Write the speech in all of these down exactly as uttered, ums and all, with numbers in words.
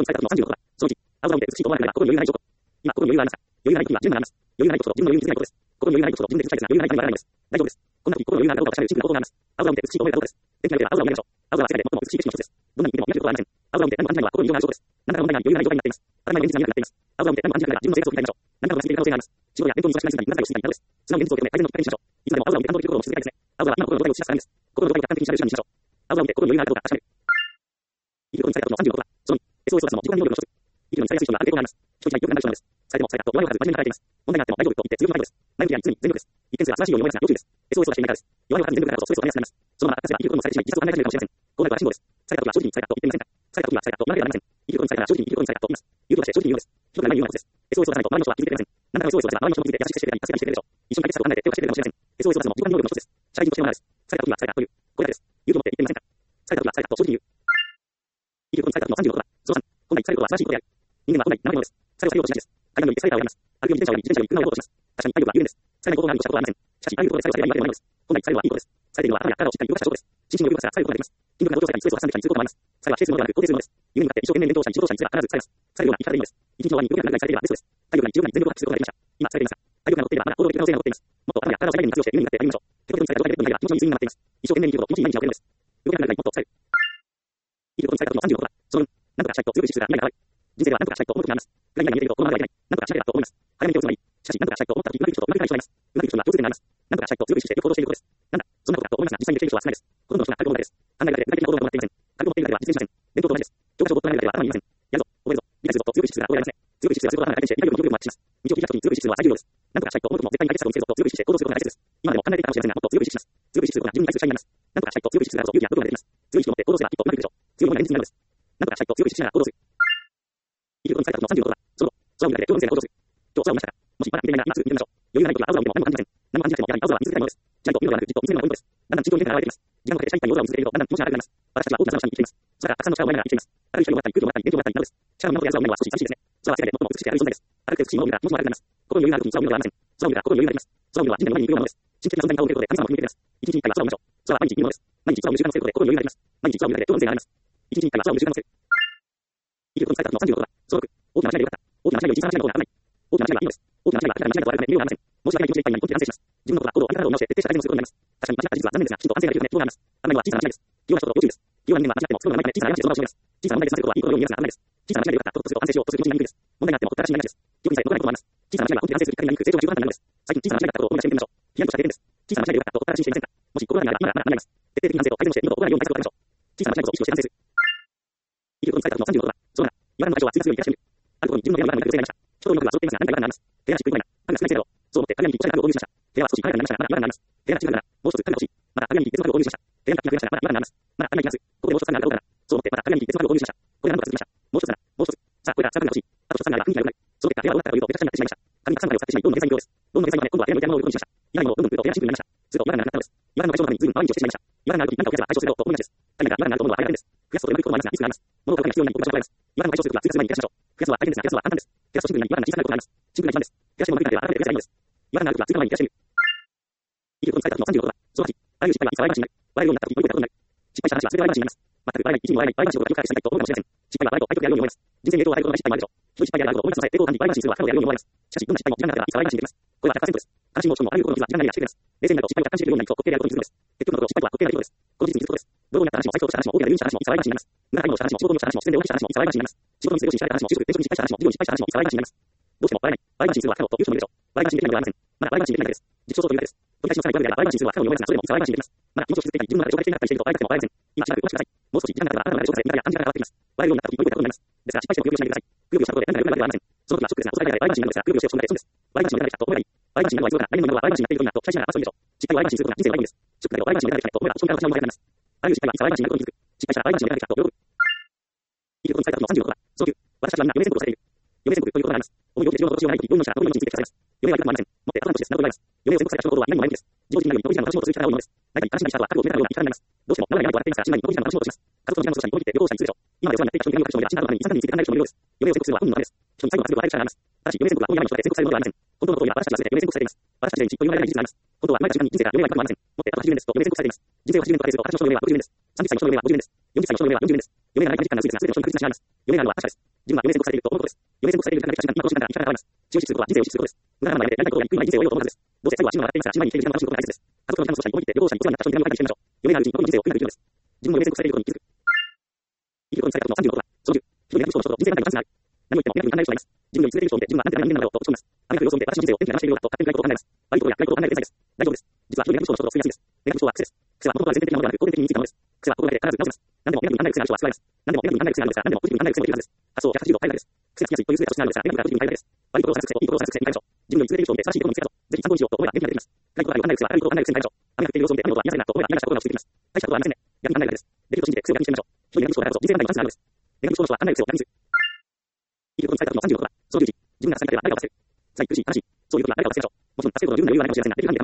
されたのさんじゅうろくだ。そのいち、青空を見て美しいと思われるが、心に余裕がない証拠。今、心に余裕がありますか？余裕がない時には十分ならます。余裕がないと自分の余裕に気づけないことです。心に余裕がないと自分で気づきたいですが、余裕がない時にはならないのです。大丈夫です。こんな時、心の余裕があるかどうかを調べるシンプルな方法があります。青空を見て美しいと思えるかどうかです。天気が良ければ青空を見るでしょう。青空は世界で最も美しい景色の一つです。どんなに見ても見なければなりません。青空を見て何も感じないのは心に余裕がある証拠です。何らかの問題が余裕がない状態になっています。頭が現実が見えなくなっています。青空を見て何も感じないのは自分の生活を振り返りましょう。何かの間違いが可能性があります。仕事や勉強に忙しくなりすぎて何かをしすぎたいのです。素直に現実を受け止め改善のきっかけにしましょう。いつでも青空を見て感動できることをし続けたいですね。青空は今心の状態を映し出す鏡です。心の状態を客観的に調べる手段にしましょう。青空を見て心の余裕があるかどうか確かめる。生きることにされたことのさんじゅうろくだ。そのに、エスオーエス はその自己管理能力の一つ。生きるのに最優秀なある傾向があります。人一倍記憶がなる人なんです。されてもされたと弱いを数真面目に働いています。問題があっても大丈夫と言って強気な態度です。前向きなに常に全力です。一見する新しいように思いますが要注意です。エスオーエス はしていないからです。弱いを数に全力であるとストレスを溜めやすくなります。そのまま活かせば生きることもされてしまい自殺を考え始めるかもしれません。こうなるのは辛抱です。された時は正直にされたと言ってみませんか？された時はされたと言わなければなりません。生きることにされたら正直に生きることにされたと言います。言うことして正直に言うのです。人がない理由なことです。エスオーエス を出さないと周りの人は気づいてくれません。何らかの エスオーエス を出せば周りの人も気づいて優しくしてくれたり助けたりしてくれるでしょう。一緒に解決策を考えて手を貸してくれるかもしれません。エスオーエス を出すのも自己管理能力の一つです。社会人としてのマナーです。された時はされたという。これだけです。言うと思って言ってみませんか？された時はされたと正直に言う。生きることにされた時のさんじゅうろくだ。そのさん、本来されることは新しいことである。人間は本来長いものです。それをされようとしないです。階段によってされたをやります。歩くように自転車をやり、自転車より車をやろうとします。確かに体力は有限です。されないことがあるとしたことはありません。しかし、ああいうことでされることでされればいいわけではないのです。本来されることはいいことです。されているのは頭や体をしっかり動かした証拠です。心身の動かしたらされることができます。筋力が向上したり、ストレスを発散できたりすることもあります。それは否定するのではなく肯定するのです。夢に向かって一生懸命に勉強したり、仕事をしたりすれば必ずされます。されるような生き方でいいのです。一日の終わりに動きがなくなりされていればベストです。体力が日中に全力を発揮することができました。今されていますか？体力が残っていればまだ行動的な可能性が残っています。もっと頭や体を最大限に活用して夢に向かって歩みましょう。手元にされた状態でベッドに入れば気持ちのいい睡眠が待っています。一生懸命に生きること、気持ちいい毎日が送れるのです。動けなくなるぐらいもっとされる。生きることにされた時のさんじゅうろくだ。そのに、なんとかしたいと強く意識するが未来が悪い。人生ではなんとかしたいと思う時があります。暗い未来に見えているとこのままではいけない。なんとかしなければと思います。早めに手をつまり、しかしなんとかしたいと思った時うまくいく人とうまくいかない人がいます。うまくいく人は上手になります。なんとかしたいと強く意識してよく行動していることです。なんだ、そんなことだと思いますが、実際にできる人は少ないです。ほとんどの人が軽く問題です。考えだけで具体的な行動が行っていません。軽く持っているだけでは実践しません。勉強と同じです。教科書を持っているだけでは頭にいません。やるぞ、覚えるぞ、理解するぞと強く意識するが覚えられません。強く意識するが仕事を頭に入って理解力を強くマッチします。道を開くときに強く意識するのは最重要です。なんとかしたいと思うときも絶対に解決策を見つけるぞと強く意識して行動することが大切です。今でも考えていたかもしれませんが、もっと強く意識します。強く意識することが自分に対する支配になります。なんとかしたいと強く意識するからこそ勇気や努力ができます。強い意識を持って行動すればきっとうまくいくでしょう。強いものが現実になるのです。なんとかしたいと強く意識しながら行動する。生きることにされた時のさんじゅうろくだ。その後、空を見上げて今日の行動する。今日空を見ましたか？もしまだ見ていないなら今すぐ見てみましょう。余裕がない時は青空を見ても何も感じません。何も感じなくてもやはり青空は見続けたいものです。しないと見るのではなくじっと見つめるのがポイントです。だんだん心情に変化が現れています。時間をかけてしたい青空を見続けるとだんだん気持ちが明るくなります。私たちは大きな空の下に生きています。空がたくさんの力を得ながら生きています。明るい光をもらったり空気をもらったり元気をもらったりなのです。力を源や空を見るのは少し寂しいですね。空は世界で最も美しくて明るい存在です。明るくて美しいものを見たら気持ちも明るくなります。心に余裕がある時に空を見るのではありません。空を見るから心に余裕があります。空を見るのは人間の前にいるようなものです。神的な存在に顔を向けることで神様を見てくれます。一日一回は空を見ましょう。空は毎日いいものです。毎日空を見る時間をすることで心に余裕があります。毎日空を見るだけでどうの性があります。一日一回は空を見る時間をする。生きることにされた時のさんじゅうろくだ。そのろく、大きな間違いでよかった。大きな間違いを小さな間違いの方が危ない。大きな間違いはいいのです。大きな間違いは明らかに間違いだと悪くない理由がありません。申し訳ない気持ちでいっぱいになり、根気で反省します。自分のことは行動を相手の方を直して徹底した改善をすることになります。確かに間違った事実は残念ですが、きちんと反省ができるため希望があります。あまりのは小さな間違いです。器用な人と要注意です。器用な人間は間違っても作るのがうまいため小さな過ちをそのままにしてしまいます。小さな問題でさせることはいいことのように見えますが危ないです。小さな間違いでよかったとすると反省しようとする気持ちになりにくいです。問題があってもほったらかしになりがちです。記憶にさえ残らないこともあります。小さな間違いは本気で反省するきっかけになりにくく成長が十分簡単なのです。最近小さな間違いだったことを思い出してみましょう。ヒヤッとした経験です。小さな間違いでよかったとほったらかしにしていませんか？もし心にあれば今ならまだ間に合います。徹底的に反省と改善をして二度と起こらないように対策を立てましょう。小さな間違いこそ意識して反省する。生きることにされた時のさんじゅうろくだ。そのな、今の会長は追加強いに出してみる。あることに自分の部屋の中に人の力が揃っていました。人とうまくは揃っていますが何か違和感があります。手がしっくりこいな。パンが少ないせいだろう。そう思って鏡に小さな家具を購入しました。部屋は少し華やかになりましたがまだ違和感があります。部屋が小さくならもう一つ鏡が欲しい。また鏡に別の家具を購入しました。部屋が小さくなりましたがまだ違和感があります。まだ鏡がいきます。ここでもう一つ鏡があるかどうかな。そう思ってまた鏡に別の家具を購入しました。これが何とか続きました。もう一つならもう一つ。さあこれから近くが欲しい。あと一つ鏡が雰囲気が良くなり。その結果部屋は終わったというとめちゃくちゃになってしまいました。紙がさんまいを使ってしまいどんどんデザイン病です。どんどんデザインのため今度は部屋の裏山を売り込みしました。今にもどんどん来ると部屋がシンプルになりました。すると違和感がなくなったのです。違和感の解消のために随分毎日をしてしまいました。違和感がある時に何かを消せば解消すると思いがちです。何か違和感があると思うのは大変です。増やすとうまくいくこともありますがリスクがあります。物を買うのが必要になり僕がしょうがあります。違和感を解消することは追加する前に減らしましょう。増やすのは大変ですが減らすのは簡単です。減らすとシンプルに違和感が小さくなることがあります。シンプルが一番です。減らしてもうまくいかなければ改めて増やせばいいのです。違和感がある時は追加の前に減らしてみる。生きることにされた時のさんじゅうろくだ。そのはち、あらゆる失敗はいつか笑い話になる。笑えるようになった時に良いことになる。失敗した話は全て笑い話になります。全く笑えない、一にも笑えない、笑い話をよく返していたいと思うかもしれません。失敗は笑いと相手やるように思います。人生に影響を与えることのない失敗もあるでしょう。ひどい失敗であることを思い出させ、抵抗感に笑い話にするは不可能であるように思われます。しかし、どんな失敗も時間があればいつか笑い話にできます。これはひゃくパーセントです。悲しみも落ち込みもあらゆることの傷は時間なりがしてくれます。冷静になると失敗を客観視できるようになると滑稽であることに気づくのです。結局のところ失敗とは滑稽な出来事です。この事実に気づくことです。泥棒にあった話も最強とした話も大きな理由にした話もいつか笑い話になります。無駄な買い物をした話も仕事に落ちた話も自然で大きした話もいつか笑い話になります。仕事に成功し失敗した話も就職転職に失敗した話も事業に失敗した話もいつか笑い話になります。どうしても笑えない。笑い話にするは不可能という人もいるでしょう。笑い話にできないのではありません。まだ笑い話にできないだけです。自己創造というだけです。取り返しのつかないギャグであれば笑い話にするは不可能に思いますがそれでもいつか笑い話にできます。まだ気持ちを傷つけたり自分の中で消化できなかったりしていると笑い方も笑えません。今しばらくお待ちください。もう少し時間が経てばあなたの中で消化され見方や感じ方が変わってきます。笑えるようになった時に良いことになります。ですが失敗してもくよくよしないでください。くよくよしたことで何か良くなるわけではありません。その時はショックですが、おそらく笑い話になるのですが、くよくよしておしまいたい笑い話になるのですが、くよくよしておしまいたいというのは来年の夢は笑い話になっているということになると、会社や話も仕事で転職してしまいます。会社なら争いでしょう。失敗を笑い話にすることが人生の醍醐味です。ショックだけど笑い話にならないと思えば落ち込みから落ち込みからになります。あらゆる失敗はいつか笑い話になることに気づく。失敗したら笑い話にならないかと喜ぶ。生きることにされた時のさんじゅうろくだ。そのきゅう、私たちはみんな余命宣告をされている。余命宣告ということがあります。思いを受けて自分の心をない時にどういうのしたらどういうのについて聞かされます。余命は痛くもありません。もって頭の年です。なるほどございます。余命を宣告された人の行動は何も前向きです。自己的なように残り時間の私もとする力が多いものです。何かに悲しみな人は覚悟を決めたような生き方になります。どうしても長い長いと笑っていますから、死んだに残り時間の私もとします。家族の時間の過ごしたり、思い切って旅行したりするでしょう。今までお世話になっていた人に何を隠しても死んだ後に死んだについて考える人もいるようです。余命を宣告するのは運のためです。人に最後の活動を与える力があります。ただし、余命宣告は本にある人で宣告されるものではありません。本当のことを言えば私たちは全て余命宣告されています。私たち全員じっと言われない事実があります。本当は生まれた瞬間に人生が余命がいくかもありません。もってあとはちじゅうねんですと余命宣告されています。人生をはちじゅうねんと仮定すると私の人の余命はろくじゅうねんです。さんじゅっさいの人の余命はごじゅうねんです。よんじゅっさいの人の余命はよんじゅうねんです。余命がない限り必ず全ての人に苦しみがあります。余命があるのは他者です。 自分は余命宣告されていると思うことです。余命宣告されている時間が一番今この瞬間に今からます。中止することは人生を死することです。無駄な前で何かことがに空い人生を得ようと思わずです。どうせ最後は死ぬのが分かっていますが、死ぬ前に生きている時間が楽しむことが大切です。家族の時間の相者において両者にお世話になった人に手紙を書いてしまいましょう。余命のあるうちに残りの人生を生きるのがです。自分も余命宣告されていることに気づく。生きることにされたことのさんじゅうのことは、そのじゅう、一人である人の人と人生がないと何を言っても皆に考える人がいます。自分の生き続ける人を見て自分は何で何人なのだろうと落ち込みます。あなたの様子を見て私の人生を天気が流しているようだと勝手に暗いことを考えます。悪いことや暗いことを考える天才です。大丈夫です。実は一人である人の人と救いやすいです。願う人は癖です。癖は元々は全然的なものではなく後天的に身についたものです。癖は心がけて必ず直します。何でもネガティブに考える癖がある人は救われます。何でもネガティブに考える癖がある人はですが、何でもポジティブに考える癖があるのですが、発想をひゃくはちじゅうど変えるだけです。癖がつきやすいという性が欲しくなるのですが、ネガティブからポジティブに変えるだけです。悪いことをさせる癖といいことをさせる癖を見つけましょう。自分の生き続ける人を見て正しいことを見つけたと、ぜひ参考にしようと思えば元気が出てきます。暗いことがある考える癖は明るいことを考える癖に変えましょう。雨が降っている様子を見て雨の音は癒されなと思えば癒やした心が落ち着いてきます。大したことはありませんね。逆に考えるだけです。できると信じて癖を逆にしてみましょう。一人でやる人だからこそ人生がないとチャンスがあるのです。ネガティブ思考の人は考える癖を逆にする。生きることにされたことのさんじゅうのことは、そのじゅういち、自分が助かれば誰かを助ける。辛い苦しい悲しい、そういうことは誰かを助けましょう。もちろん助けることの十分な余裕はないかもしれませんが、できる範囲で構いません。助かりたいのは自分だと思いますが、ここが大切です。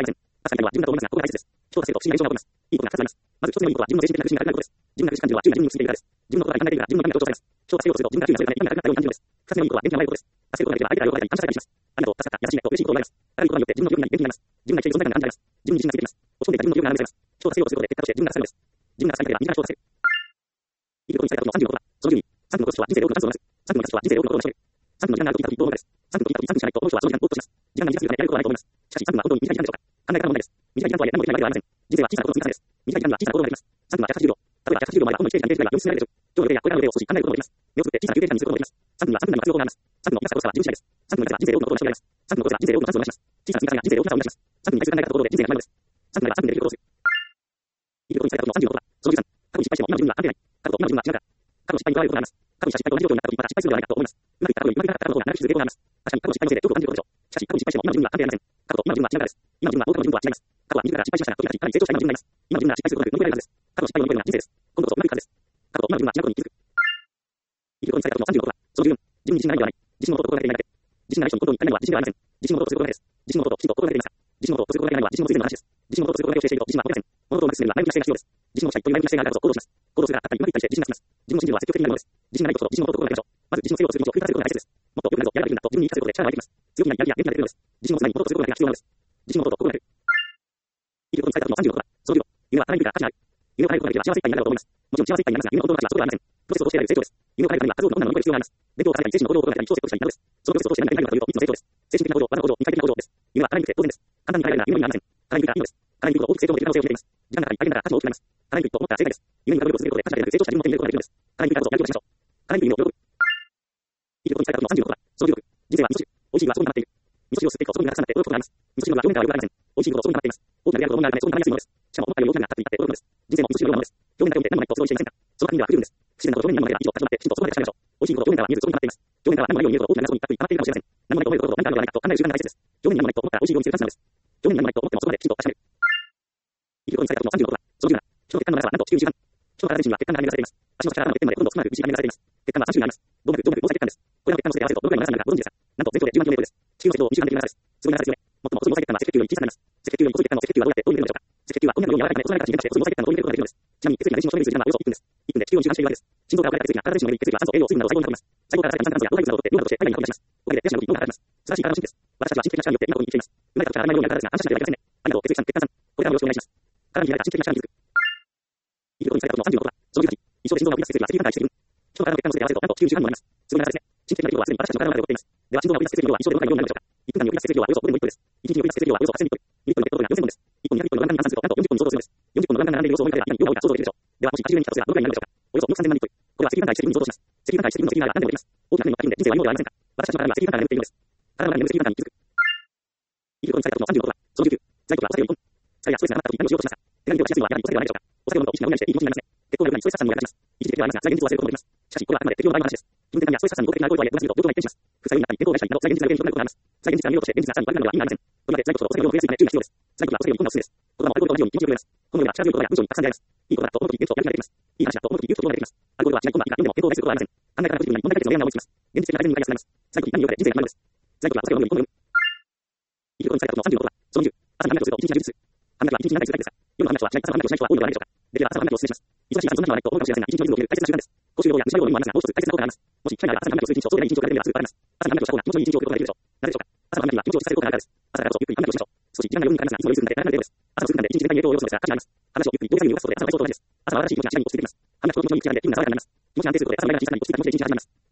ここが自分だと思います。いいことがふたつあります。まず一つ目のいいことは自分の精神的な苦しみから解くことです。自分が苦しく感じるのは注意が自分に移っているからです。自分のことが考えているから自分のために強調されます。人を助けようとすると自分が注意がするため今がなくなったように感じるのです。二つ目のいいことは元気がないことです。助けることができれば相手から喜ばれたり感謝されたりします。ありがとう、助かった、優しいねと嬉しいことを言われます。あることによって自分の記憶に元気になります。自分が生きている存在感が感じられます。自分に自信がついてきます。落ち込んでいた自分の記憶が流れます。人を助けようとすることで結果として自分が助かるのです。自分が助かりたいから自ら人を助ける。生きることにされたことのさんじゅうのことは、そのじゅうに、さんくのことは人生で多くのチャンスを逃す。さんくのチャンスは人生で多くのことを成し遂げる。さんくの時間があると聞いたときどう思うかです。さんくの時間と聞いたときしかないとこの人はその時間をぼーっとします。時間が短すぎるためやることはないと思います。しかしさんくは本当に短い時間でしょうか。考え方の問題です。短い時間とはいえ何もできないわけではありません。人生は小さなことの積み重ねです。短い時間には小さなことができます。さんくはひゃくはちじゅうびょう。例えばひゃくはちじゅうびょう前はほんのいちページがにページぐらいは読み進められるでしょう。今日の予定やこれからの予定を少し考えることもできます。目をつぶって小さな休憩時間にすることもできます。さんくにはさんぷんなりの活用法があります。さんくの痛さは自分次第です。さんくの痛さは人生で多くのことを成し遂げられます。さんくのことが人生で多くのチャンスを生み出します。小さな積み重ねが人生で多くのチャンスを生み出します。さんくに対する考え方ところで人生が決まるのです。さんくならさんぷんでできることをする。生きることにされたことのさんじゅうのことは、そのじゅうさん、過去に失敗しても今の自分には関係ない。過去と今の自分は違うから。過去の失敗にとられることがあります。過去にした失敗と同じ状況になった時また失敗するのではないかと思います。うまくいった過去よりうまくいかなかった過去の方が長く続けることがあります。確かに過去の失敗のせいでどう感じることでしょう。しかし過去に失敗しても今の自分には関係ありません。過去と今の自分は違うからです。今の自分は多くの自分とは違います。過去は自ら失敗しましたが、時々かなり成長した今の自分になります。今の自分が失敗することなく乗り越えられるはずです。過去の失敗を乗り越えるのは人生です。今度こそうまくいくはずです。過去と今の自分は違うことに気づく。生きることにされたことのさんじゅうのことは、そのじゅうよん、自分に自信がないのではない。自信のことを心がけていないだけ。自信がない人に心に足りないのは自信ではありません。自信のことをすることだけです。自信のことをきちんと心がけていますか。自信のことをすることができないのは自信のついての話です。自信のことをすることだけをしていると自信は持てません。物事をうまく進めるには前向きな姿勢が必要です。自信を持ちたいという前向きな姿勢があるからこそ行動します。行動するがあったりうまくいったりして自信がつきます。自分を信じるのは積極的になるものです。自信がないことと自信のことを心がけましょう。まず自信をつけようとする気持ちを繰り返すことが大切です。もっと良くなるぞ、やればいいんだと自分に言い聞かせることで力が湧いてきます。強気なやる気や元気が出てくるのです。自信を常に持とうとすることが必要なのです。自信のことを心がける。生きることにされたことのさんじゅうのことは、その理論。夢は叶えるべきが価値がある。夢を叶えることができれば幸せいっぱいになるだろうと思います。もちろん幸せいっぱいになりますが、夢の本当の価値はそこではありません。プロセスを通して得られる成長です。夢を叶えるためには数多くの困難を乗り越える必要があります。勉強を重ねたり、精神の行動を行ったり、基礎を成功したりなどです。そのプロセスを通して何ができるかというとみっつの成長です。精神的な向上、技の向上、肉体的な向上です。夢は叶えにくくて当然です。簡単に叶えられるなら夢になりません。叶えにくいからいいのです。叶えにくいほど大きく成長できる可能性を秘めています。時間がかかり大変だから価値も大きくなります。叶えにくいと思ったら正解です。夢に向かう努力を続けることで価値が出る成長した自分を手に入れることができるのです。叶えにくいからこそやることをしましょう。叶えにくい夢を喜ぶ。生きることにされたことのさんじゅうのことは、そのじゅうろく、人生は味噌汁。美味しいのはそこに溜まっている。味噌汁を吸っていくとそこにたくさんなって驚くことがあります。味噌汁は表面からはよくありません。美味しいことはそこに溜まっています。大きな量のものがあるためそこに溜まりやすいものです。しかも思ったより大きな量がたっていって驚くのです。人生も味噌汁のようなものです。表面だけを見て何もないとすごいしていませんか。その確認では不十分です。不自然なこと表面に何もないが以上立ち止まってきちんとそこまで確かめましょう。美味しいことは表面からは見えずそこに溜まっています。表面からは何もないように見えること大きな量そこにたっぷり溜まっているかもしれません。何もないと思えることと何かあるのではないかと考える習慣が大切です。表面に何もないと思ったら美味しいように見せるチャンスなのです。表面に何もないと思ってもそこまできちんと確かめる。生きることにされたことのさんじゅうのことは、そのじゅうなな、人の血管の長さはなんと地球にじゅうはん。人の体全身には血管が編み出されています。足の力の血管まで今度つまる短めにされています。血管はさん種類あります。動脈、動脈、毛細血管です。これらの血管の数で合わせるとどれぐらいの長さになるかご存知ですか。なんと全長でじゅうまんキロメートルです。地球の赤道をにじゅうはんできる長さです。すごい長さですよね。最も細い毛細血管は赤血球より小さくなります。赤血球より細い血管の赤血球はどうやってどう見てるのでしょうか。赤血球はこんなように柔らかく細い形に変化して細い毛細血管のどう見てることができるのです。ちなみに血液が全身の正面に数時間はおよそいっぷんです。いっぷんで地球をにじゅうはん周です。心臓が置かれた血液が体全身の上に血液は酸素、栄養、水分など細胞に運びます。細胞からさらに二酸化炭素や老廃物などを取って量などとして体外に運び出します。おかげで手足の動き、脳が働きます。素晴らしい体の神経です。私たちは神経的な力によって今ここに生きています。生まれた時から当たり前のようにある体ですが反射しないといけませんね。ありがとう、血液さん、血管さん。これらの病気は血液さん、血管さん。血管さん。生きることにされたことのさんじゅうのことは、そのじゅうはち、一生で心臓が動き出す血液は赤血球から排出している。人の体の血管の数で合わせるとなんと地球じゅうはんにもなります。すごい長さですね。神経的な量はすでに私たちの体の中で起こっています。では心臓が動き出す血液量は一生でどのくらいの量になるでしょうか。いっぷん間に動き出す血液量はおよそごてんごリットルです。いちにちに動き出す血液量はおよそはっせんリットル。リットルのペットボトルがよんせんぼんです。いっぽんにひゃくリットルのガンガンに換算するとなんとよんじゅっぽんの想像するのです。よんじゅっぽんのガンガンが並んでいる様子を思い浮かべれば今に量が多いか想像できるでしょう。ではもしはちじゅうねんに来たとすればどのくらいになるでしょうか。およそにおくさんぜんまんリットル。これは赤血球対赤血球に相当します。赤血球対赤血球の積みながら何でもできます。大きな面の課金で人生は今ではありませんか。私たちの体には赤血球が眠っているのです。体の中に眠る赤血球に気づく。生きることにされたことのさんじゅうのことは、そのじゅうきゅう、在庫はお酒をよんトン。疲れやストレスがなかった時何をしようとしますか。手紙を起しやすいのはやはりお酒ではないでしょうか。お酒を飲むと意識が無理していい気持ちになりますね。血行が良くなりストレス発散にも役立ちます。一時的ではありますが、在現実を忘れることもできます。しかし、これはあくまで適用の場合の話です。金銭感やストレス発散に合理的な行為とはいえ、同じと病気が一変します。副作用になったり、健康を害したりなど、在現実が良くなることがあります。在現実が見ようとして現実がさらに悪くなるのは意味がありません。とりわけ在庫とお酒を増やすため注意が必要です。在庫はお酒よりもんなおすすめです。言葉もアルコールと同じように気持ちよくなります。このような力強いことが文章にたくさん出会います。いいことだと思うとき言うとやる気が出てきます。いい話だと思うとき言うと言葉が出てきます。アルコールはしない困難が読んでも健康を害することはありません。考え方がポジティブに問題解決の例が思いつきます。現実的な改善に向かい進めます。在庫に何をかで人生が決まるのです。在庫はお酒を飲むよりもんでも生きることにされたことのさんじゅうのことは、そのじゅう、朝に歯磨きをするといちにちにじゅっぷんする。歯磨きはいちにちに何回するかですが、夜の歯磨きをしない、朝の歯磨きをしない人は多いのではないでしょうか。できれば朝の歯磨きをお勧めします。忙しいからそんな人はないと思うかもしれませんが、いちにちのリズムを決める大切な習慣です。公衆用語や虫歯用語にもありますが、もう一つ大切なことがあります。もし機会があれば朝の歯磨きをする一日とそうでない一日を比べればすぐ変わります。朝の歯磨きをした方が気持ちのいい一日を送ることができるでしょう。なぜでしょうか。朝の歯磨きは気持ちを落ち着かせることがあるからです。朝からこそゆっくり歯磨きをしましょう。少し時間が夜にかかりますが、いつもよりすぐになって体が出るのです。朝の数分間で一日全体に影響を及ぼすのですが、価値があります。話をゆっくり動かずに動かすことで朝の体操と同じです。朝は新しい気持ちが次第に落ち着いてきます。歯磨きと気持ちのいい気がで気分が爽やかになります。気持ちが安定することで朝の前が小さなに落ち着いた気持ちで一日が始まります。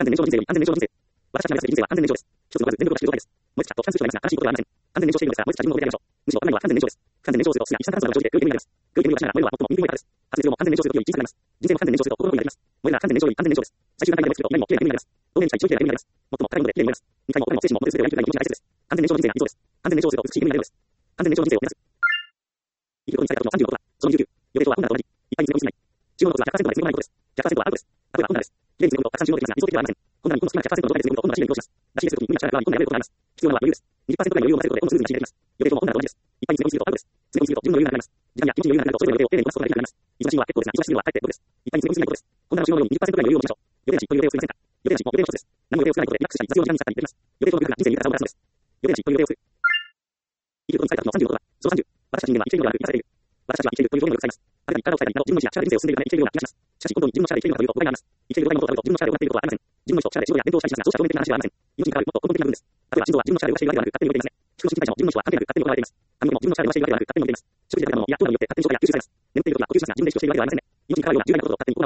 完全燃焼人生より安全燃焼人生。私たちが目指す人生は安全燃焼です。一つのまず全力を出している状態です。燃え尽きたとチャンス数がありますが、新しいことはありません。完全燃焼しているのですが、燃え尽きた自分を覚えてあげましょう。むしろ、何は完全燃焼です。完全燃焼すると、すが一酸化炭素が生じて、良い煙になります。良い煙を出しながら燃えるは最も人気のからです。発熱量も完全燃焼するとより小さくなります。人生も完全燃焼すると心のようになります。燃えるは完全燃焼より安全燃焼です。最終段階で燃え尽きると今にも綺麗な煙になります。同年に近い一応綺麗な煙になります。最も高いもので綺麗になります。二回も他にも精神も元ですればやりきれない気持ちが大切です。完全燃焼の人生が理想です。完全燃焼すると美しい煙になるのです。完全燃焼人生を目指す。生きることにされたことのさんじゅうごことは、そのにじゅうきゅう。予定とは困難と同じ。いっぱいに詰め込みすぎない。中央の数はひゃくパーセントまで詰め込まないことです。ひゃくパーセントはアウトです。例えば困難です。綺麗に詰め込むとたくさん中央できますが、理想的ではありません。困難にこの少ないひゃくパーセントの状態で詰め込むと困難な試練に移動します。出し入れするとき無理な力が日本でやれることがあります。必要なのは余裕です。にじゅっパーセントくらいの余裕を持たせることでどんどんスムーズに進めていきます。予定とも困難と同じです。いっぱいに詰め込みすぎるとアウトです。詰め込みすぎると自分の余裕がなくなります。時間や気持ちに余裕がなくなるとそれぞれの予定を丁寧にこなすことができなくなります。忙しいのは結構ですが、忙しすぎるのはかえってことです。いっぱいに詰め込みすぎないことです。困難の使用のようににじゅっパーセントくらいの余裕を持ちましょう。予定なしという予定を作りませんか。予定なしも予定の一つです。何も予定を作らないことでリラックスしたり雑用時間に使ったりできます。予定との部分が人生に豊かさをもたらすのです。予定なしという予定を作る。生きることにされたことのさんじゅうごことは、そのさんじゅう。私たち人間は生きているのではなく生かされている。私たちは生きているという表現を使います。誰かに体を伝えたり、など自分の意思や力で人生を進んでいくため生きているような気がします。しかし、本当に自分の力で生きているのかというと、誤解があります。生きている状態のことをあると、自分の力で行っていることはありません。自分の意思と力で仕事や勉強をしたりしますが、そうした表面的な話はありません。命に関わるもっと根本的な部分です。例えば、心臓は自分の力で動かしているわけではなく、勝手に動いていません。腹の新陳代謝も自分の意思は関係なく勝手に行われています。髪の毛も自分の力で動かしているわけではなく、勝手に伸びています。食事で食べたものや糖分によって勝手に消化や吸収されます。燃っていることや吸収されます。眠っていることや自分で意識をしているわけではありませんね。命に関わるような重大なことを勝手に行われています。命に関わるような重大なことを勝手に行われています。さらに、このことを私たちの体の設計図、ディーエヌエー は人からの設計図です。そんな ディーエヌエー ですが、人間が作った設計者にしたわけではありません。私たち人間が人間が設計したわけではありません。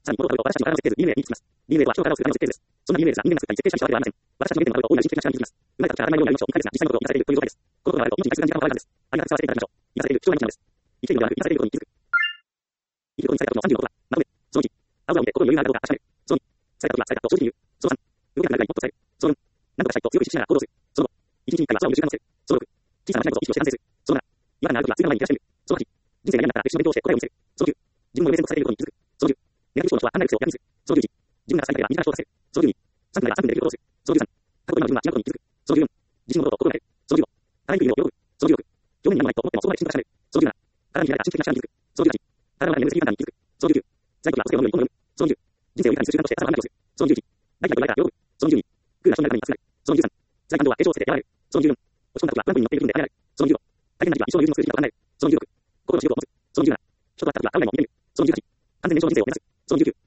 私たちの原点のあると大いなる人的な力に気づきます。生まれた時から当たり前のようになりましょう。にかげつが実際のことを生かされているという状態です。このことがあると、命に大切な時間をかかるはずです。あれが使わせていただきましょう。生かされる貴重な命なのです。生きているのではなく、生かされることに気づく。生きることにされたことのさんじゅうごことは、まとめ。そのいち、青空を見て心に余裕があるかどうか確かめる。そのに、された時はされたと正直に言う。そのさん、動けなくなるぐらいにほっとされる。そのよん、何とかしたいと強く意識しながら行動する。そのご、一日に一回は空を見る習慣をつける。そのろく、小さな間違いことを意識して反省する。そのなな、違和感がある時は次の前に照らしてみる。そのはち、人史の勉強をして答えを見せる。そのきゅう、自分の優先とされていることに気づく。そのじゅう、ネガティブ思考とは考える癖を逆にする。そのじゅういち、自分が正しいとは自ら評価する。そのじゅうに、さん分ならさん分でできることをする。そのじゅうさん、過去と今の自分は違うことに気づく。そのじゅうよん、自身のことと心がれる。そのじゅうご、体にいるのを喜ぶ。そのじゅうろく、表面に何もないと思ってもそこまで進化しない。そのじゅうなな、体に開いた神秘的な力に気づく。そのじゅうはち、体の中に眠るスリーパンに気づく。そのじゅうきゅう、在庫が汗を飲むように飲む。そのじゅう、人生を豊かにする習慣として朝の案内をする。そのじゅういち、大体とライターを喜ぶ。そのじゅうに、クーラー人の中に集まる。そのじゅうさん、在感動は成長を捨ててやられる。そのじゅうよん、落ち込んだ時はトランプに乗っている気分であられる。そのじゅうご、大変な時は一生の友人の数字と考える。そのじゅうろく、心の仕事を持つ。そのじゅうなな、人と会った時は会う前も見てみる。そのじゅうはち、完全燃焼の人生を目指す。そのじゅうきゅう、